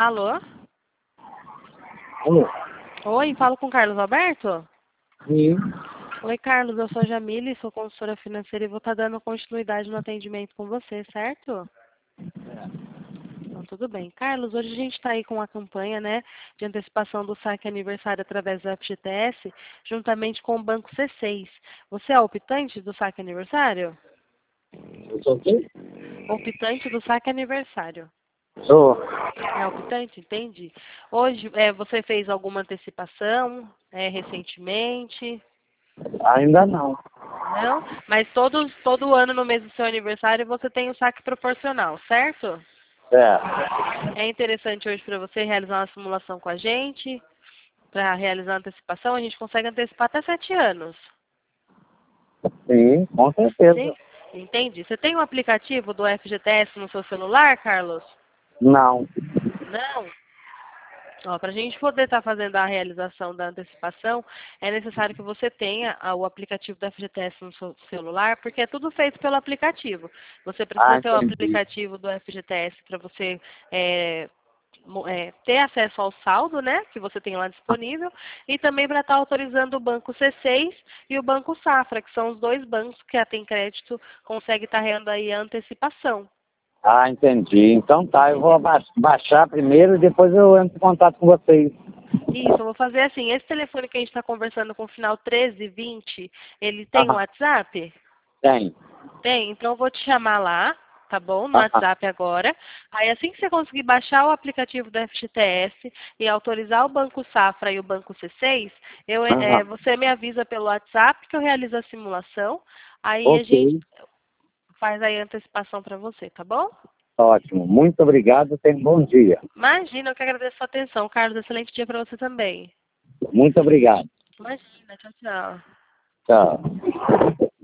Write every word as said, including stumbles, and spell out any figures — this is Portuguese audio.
Alô? Alô? Oi, falo com o Carlos Alberto? Sim. Oi, Carlos, eu sou a Jamile, sou consultora financeira e vou estar dando continuidade no atendimento com você, certo? Então, tudo bem. Carlos, hoje a gente está aí com uma campanha, né, de antecipação do saque aniversário através do F G T S, juntamente com o Banco C seis. Você é optante do saque aniversário? Eu sou quem? Optante do saque aniversário. Sou. É optante, entendi. Hoje, é, você fez alguma antecipação, é, recentemente? Ainda não. Não? Mas todos, todo ano no mês do seu aniversário você tem o saque proporcional, certo? Certo. É interessante hoje para você realizar uma simulação com a gente, para realizar a antecipação, a gente consegue antecipar até sete anos. Sim, com certeza. Sim? Entendi. Você tem um aplicativo do F G T S no seu celular, Carlos? Não. Não? Para a gente poder estar fazendo a realização da antecipação, é necessário que você tenha ah, o aplicativo da F G T S no seu celular, porque é tudo feito pelo aplicativo. Você Ah, precisa ter o entendi. aplicativo do F G T S para você é, mo- é, ter acesso ao saldo, né, que você tem lá disponível, e também para estar autorizando o Banco C seis e o Banco Safra, que são os dois bancos que a Tem Crédito consegue estar realizando aí a antecipação. Ah, entendi. Então tá, eu vou aba- baixar primeiro e depois eu entro em contato com vocês. Isso, eu vou fazer assim. Esse telefone que a gente está conversando com o final treze vinte, ele tem um Aham. WhatsApp? Tem. Tem, então eu vou te chamar lá, tá bom? No Aham. WhatsApp agora. Aí assim que você conseguir baixar o aplicativo do F G T S e autorizar o Banco Safra e o Banco C seis, eu, é, Aham. você me avisa pelo WhatsApp que eu realizo a simulação. Aí a gente Ok. faz aí a antecipação para você, tá bom? Ótimo. Muito obrigado. Tenha um bom dia. Imagina, eu que agradeço a sua atenção. Carlos, excelente dia para você também. Muito obrigado. Imagina, tchau, tchau. Tchau.